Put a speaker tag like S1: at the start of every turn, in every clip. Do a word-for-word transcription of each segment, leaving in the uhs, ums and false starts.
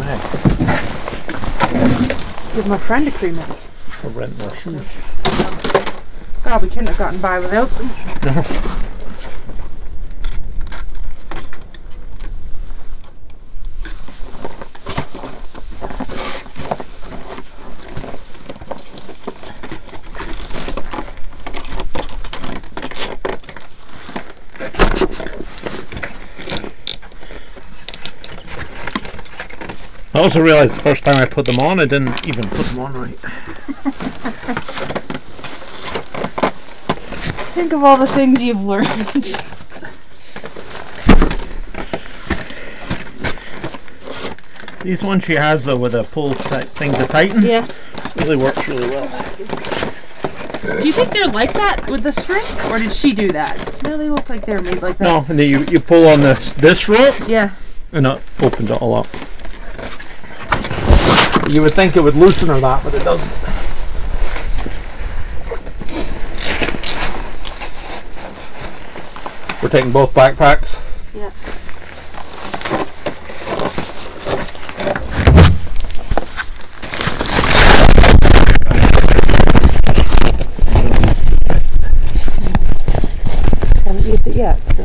S1: Right.
S2: Give my friend a cream egg.
S1: For rentless.
S2: God, we couldn't have gotten by without them.
S1: No. I also realised the first time I put them on, I didn't even put them on right.
S2: Think of all the things you've learned.
S1: These ones she has though with a pull type thing to tighten.
S2: Yeah.
S1: Really works really well.
S2: Do you think they're like that with the string? Or did she do that? No, they look like they're made like that.
S1: No, and then you, you pull on this this rope.
S2: Yeah.
S1: And it opens it all up. You would think it would loosen or that, but it doesn't. We're taking both backpacks.
S2: Yeah. Haven't used it yet, so.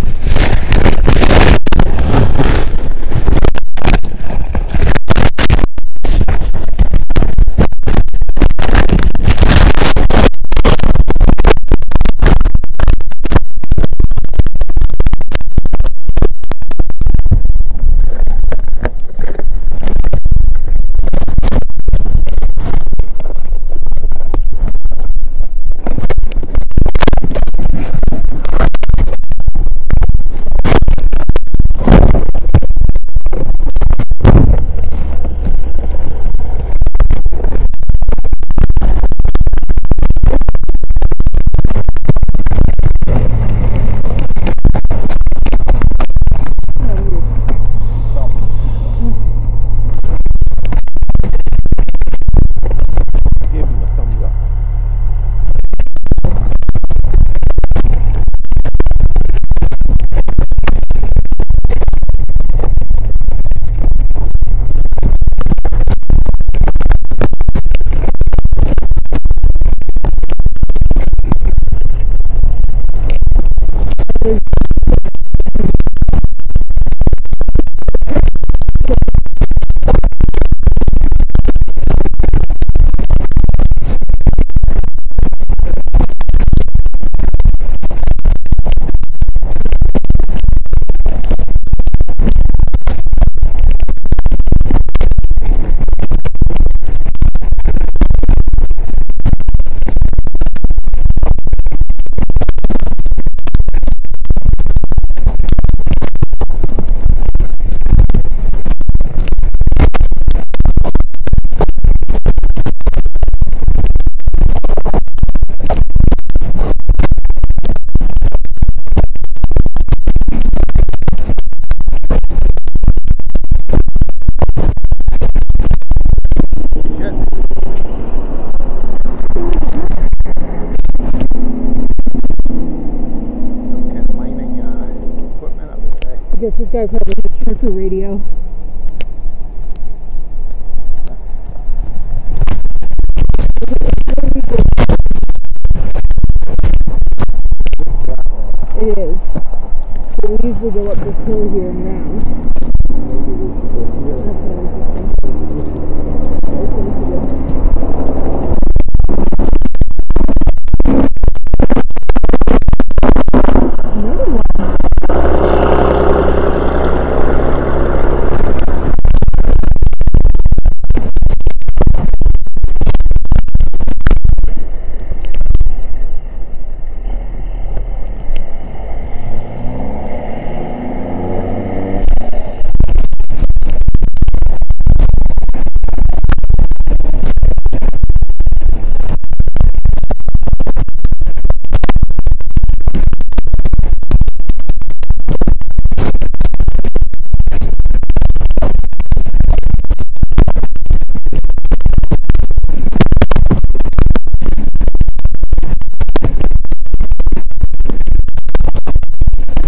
S3: guess this guy probably has trucker radio. It is. So we usually go up this hill here and round.